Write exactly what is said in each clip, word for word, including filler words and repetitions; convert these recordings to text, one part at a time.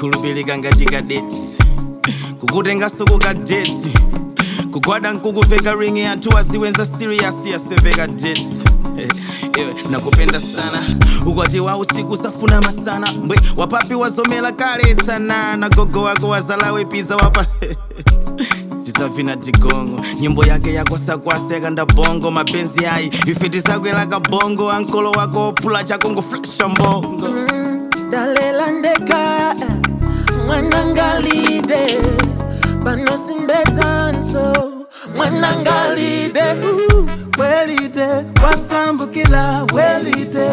kulubirika ngati kadeti kukutenga soko kadeti kugwada nkukuveka ringi anthu aziwenza serious yaseveka deti nakupenda sana ukwati wa usiku safuna masana mbwe wapapi wazomela kale sana na gogo wako wazalawe pizza wapa tisavina tigongo nyimbo yake yakwasakwasa yakanda bongo mapenzi ayi ifiti zakwela kabongo ankolo wako pula chakongo flasha mbongo mm, dalela ndeka mwanangalide bano simbetanso mwanangalide uh, welite wasambukila welite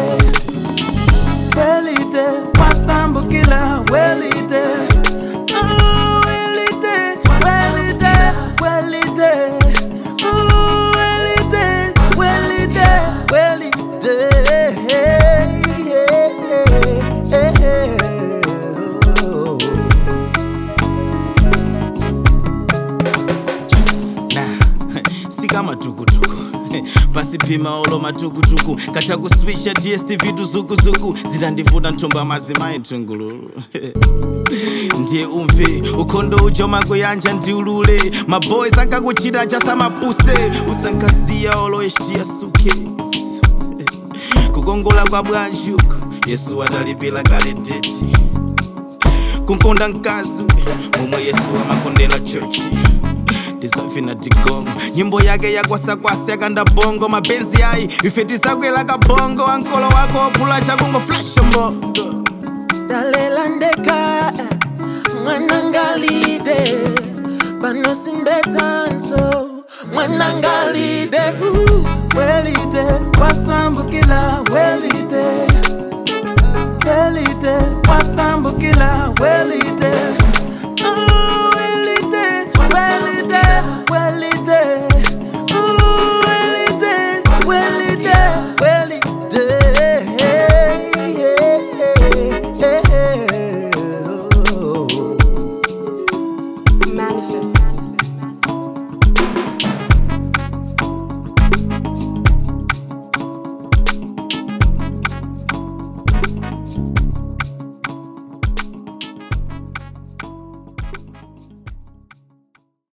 welite wasambukila welite uh, welite welite welite uh, welite welite welite hey, hey, hey, hey. Kama tukutuku basi pima olo matukutuku kacha kuswisha D S T V tuzukuzuku zitandivuta ntumba mazima itungulu ndiye umve ukondo ujoma kuyanja ndiulule maboys ankakuchita chasa mapuse usankasiya olo eshia suitcase kukongola kwa bwanjuku Yesu atalipila kale deti kunkonda nkazu mumwe Yesu amakondela church tisafina tigongo nyimbo yake yakwasakwasa yakanda bongo mapenzi ayi ifeti zakwela kabongo ankolo wako pula chakongo flash mbongo dalela ndeka mwanangalide bano simbetanso mwanangalide uh, welite wasambukila welite welite wasambukila